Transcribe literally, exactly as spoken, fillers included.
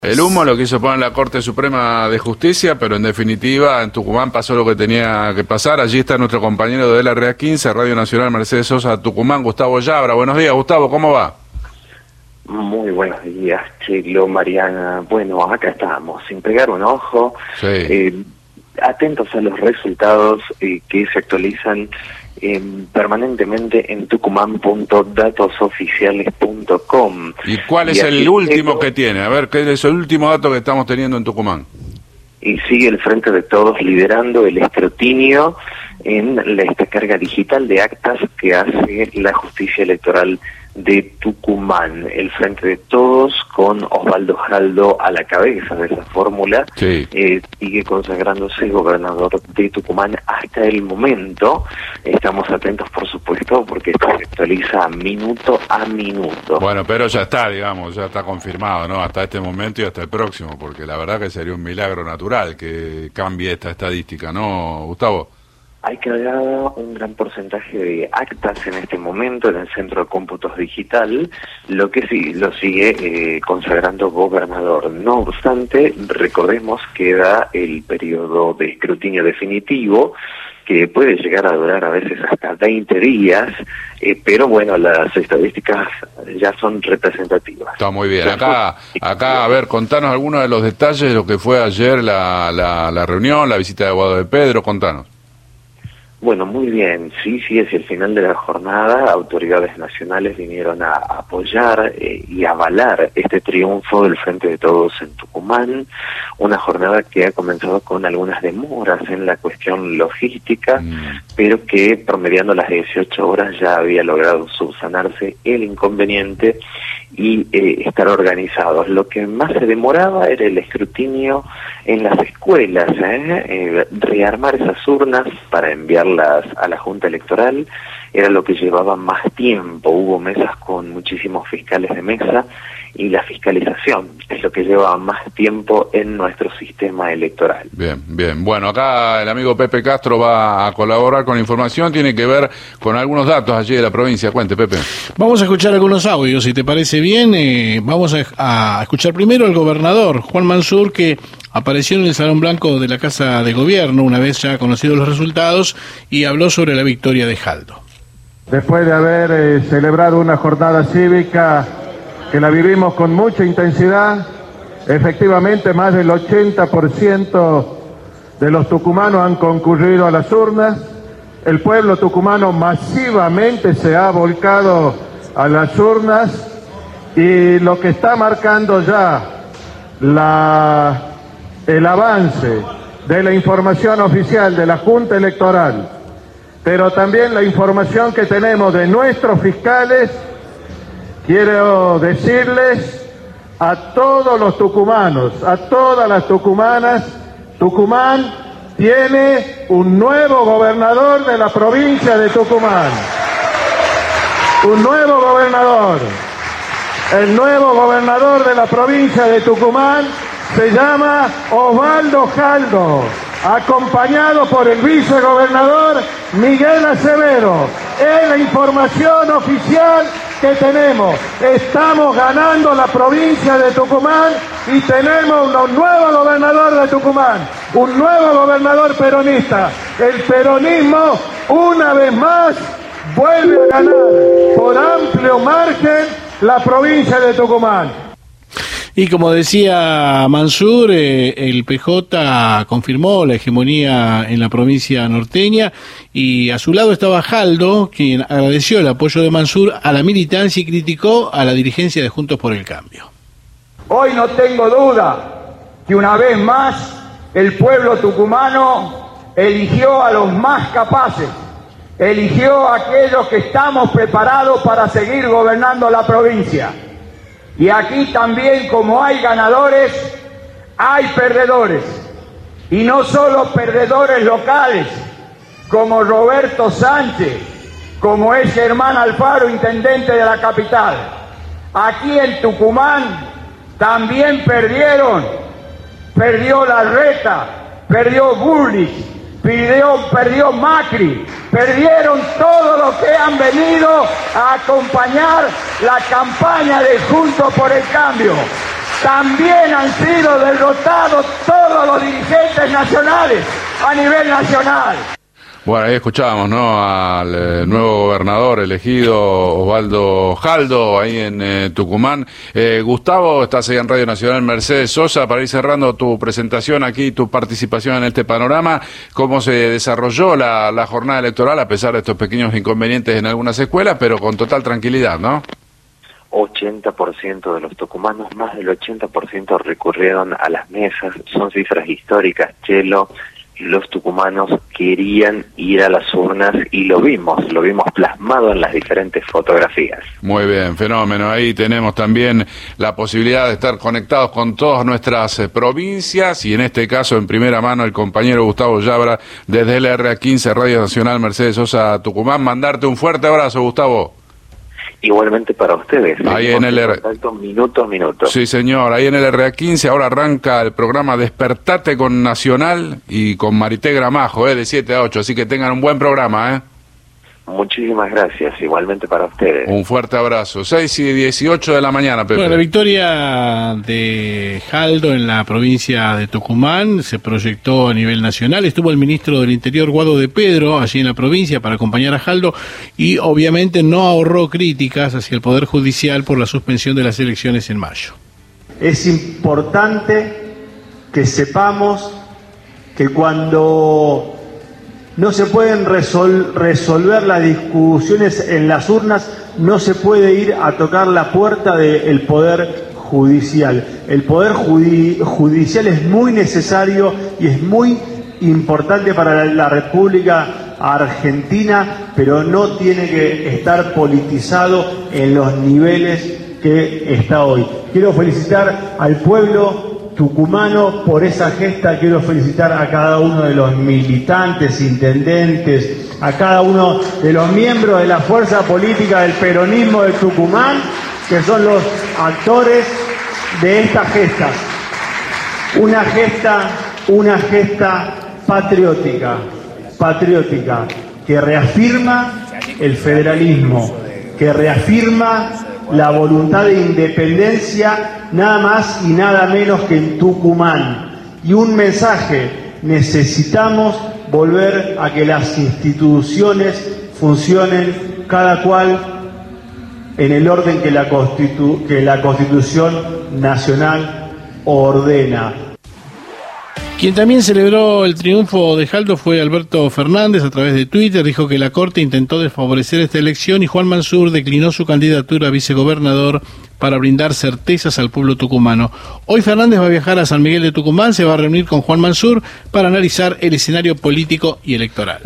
El humo lo quiso poner la Corte Suprema de Justicia, pero en definitiva en Tucumán pasó lo que tenía que pasar. Allí está nuestro compañero de L R A quince, Radio Nacional Mercedes Sosa, Tucumán, Gustavo Yabra. Buenos días, Gustavo, ¿cómo va? Muy buenos días, Chelo, Mariana. Bueno, acá estamos, sin pegar un ojo, Sí. eh, atentos a los resultados eh, que se actualizan eh, permanentemente en tucumán punto datos oficiales punto com. ¿Y cuál es Y el aquí último tengo- que tiene? A ver, ¿qué es el último dato que estamos teniendo en Tucumán? Y sigue el Frente de Todos liderando el escrutinio en la esta carga digital de actas que hace la justicia electoral de Tucumán. El Frente de Todos, con Osvaldo Jaldo a la cabeza de esa fórmula, Sí. eh, sigue consagrándose gobernador de Tucumán hasta el momento. Estamos atentos, por supuesto, porque esto se actualiza minuto a minuto. Bueno, pero ya está, digamos, ya está confirmado, ¿no? Hasta este momento y hasta el próximo, porque la verdad que sería un milagro natural que cambie esta estadística, ¿no, Gustavo? Hay cargado un gran porcentaje de actas en este momento en el Centro de Cómputos Digital, lo que sí lo sigue eh, consagrando gobernador. No obstante, recordemos que queda el periodo de escrutinio definitivo, que puede llegar a durar a veces hasta veinte días, eh, pero bueno, las estadísticas ya son representativas. Está muy bien. Acá, acá, a ver, contanos algunos de los detalles de lo que fue ayer la, la, la reunión, la visita de Guado de Pedro, contanos. Bueno, muy bien. Sí, sí, hacia el final de la jornada, autoridades nacionales vinieron a apoyar eh, y avalar este triunfo del Frente de Todos en Tucumán, una jornada que ha comenzado con algunas demoras en la cuestión logística, Mm. pero que promediando las dieciocho horas ya había logrado subsanarse el inconveniente y eh, estar organizados. Lo que más se demoraba era el escrutinio en las escuelas, ¿eh? Eh, rearmar esas urnas para enviarlas a la Junta Electoral era lo que llevaba más tiempo. Hubo mesas con muchísimos fiscales de mesa y la fiscalización es lo que lleva más tiempo en nuestro sistema electoral. Bien, bien. Bueno, acá el amigo Pepe Castro va a colaborar con información, tiene que ver con algunos datos allí de la provincia. Cuente, Pepe. Vamos a escuchar algunos audios, si te parece bien. Eh, vamos a, a escuchar primero al gobernador, Juan Mansur, que apareció en el Salón Blanco de la Casa de Gobierno, una vez ya conocidos los resultados, y habló sobre la victoria de Jaldo. Después de haber eh, celebrado una jornada cívica que la vivimos con mucha intensidad, efectivamente más del ochenta por ciento de los tucumanos han concurrido a las urnas, el pueblo tucumano masivamente se ha volcado a las urnas y lo que está marcando ya la, el avance de la información oficial de la Junta Electoral, pero también la información que tenemos de nuestros fiscales, quiero decirles a todos los tucumanos, a todas las tucumanas, Tucumán tiene un nuevo gobernador de la provincia de Tucumán. Un nuevo gobernador. El nuevo gobernador de la provincia de Tucumán se llama Osvaldo Jaldo, acompañado por el vicegobernador Miguel Acevedo. Es la información oficial que tenemos. Estamos ganando la provincia de Tucumán y tenemos un nuevo gobernador de Tucumán, un nuevo gobernador peronista. El peronismo, una vez más, vuelve a ganar por amplio margen la provincia de Tucumán. Y como decía Mansur, eh, el P J confirmó la hegemonía en la provincia norteña y a su lado estaba Jaldo, quien agradeció el apoyo de Mansur a la militancia y criticó a la dirigencia de Juntos por el Cambio. Hoy no tengo duda que una vez más el pueblo tucumano eligió a los más capaces, eligió a aquellos que estamos preparados para seguir gobernando la provincia. Y aquí también, como hay ganadores, hay perdedores. Y no solo perdedores locales, como Roberto Sánchez, como es Germán Alfaro, intendente de la capital. Aquí en Tucumán también perdieron. Perdió Larreta, perdió Bullrich, perdió, perdió Macri, perdieron todo lo que han venido a acompañar la campaña de Juntos por el Cambio. también han sido derrotados todos los dirigentes nacionales a nivel nacional. Bueno, ahí escuchábamos, ¿no?, al eh, nuevo gobernador elegido, Osvaldo Jaldo, ahí en eh, Tucumán. Eh, Gustavo, estás ahí en Radio Nacional Mercedes Sosa, para ir cerrando tu presentación aquí, tu participación en este panorama. ¿Cómo se desarrolló la, la jornada electoral, a pesar de estos pequeños inconvenientes en algunas escuelas, pero con total tranquilidad, ¿no? ochenta por ciento de los tucumanos, más del ochenta por ciento recurrieron a las mesas. Son cifras históricas, Chelo. Los tucumanos querían ir a las urnas y lo vimos, lo vimos plasmado en las diferentes fotografías. Muy bien, fenómeno. Ahí tenemos también la posibilidad de estar conectados con todas nuestras eh, provincias, y en este caso en primera mano el compañero Gustavo Yabra desde el R A quince, Radio Nacional Mercedes Sosa, Tucumán. Mandarte un fuerte abrazo, Gustavo. Igualmente para ustedes. Ahí en el R... contacto minuto a minuto. Sí, señor, ahí en el R A quince ahora arranca el programa Despertate con Nacional y con Marité Gramajo, eh, de siete a ocho, así que tengan un buen programa, ¿eh? Muchísimas gracias, igualmente para ustedes. Un fuerte abrazo. seis y dieciocho de la mañana, Pepe. Bueno, la victoria de Jaldo en la provincia de Tucumán se proyectó a nivel nacional. Estuvo el ministro del Interior, Guado de Pedro, allí en la provincia para acompañar a Jaldo, y obviamente no ahorró críticas hacia el Poder Judicial por la suspensión de las elecciones en mayo. Es importante que sepamos que cuando no se pueden resol- resolver las discusiones en las urnas, no se puede ir a tocar la puerta del Poder Judicial. El Poder judi- Judicial es muy necesario y es muy importante para la, la República Argentina, pero no tiene que estar politizado en los niveles que está hoy. Quiero felicitar al pueblo tucumano por esa gesta. Quiero felicitar a cada uno de los militantes, intendentes, a cada uno de los miembros de la fuerza política del peronismo de Tucumán, que son los actores de esta gesta. Una gesta, una gesta patriótica, patriótica, que reafirma el federalismo, que reafirma la voluntad de independencia, nada más y nada menos que en Tucumán. Y un mensaje: necesitamos volver a que las instituciones funcionen cada cual en el orden que la, Constitu- que la Constitución Nacional ordena. Quien también celebró el triunfo de Jaldo fue Alberto Fernández. A través de Twitter dijo que la Corte intentó desfavorecer esta elección y Juan Mansur declinó su candidatura a vicegobernador para brindar certezas al pueblo tucumano. Hoy Fernández va a viajar a San Miguel de Tucumán, se va a reunir con Juan Mansur para analizar el escenario político y electoral.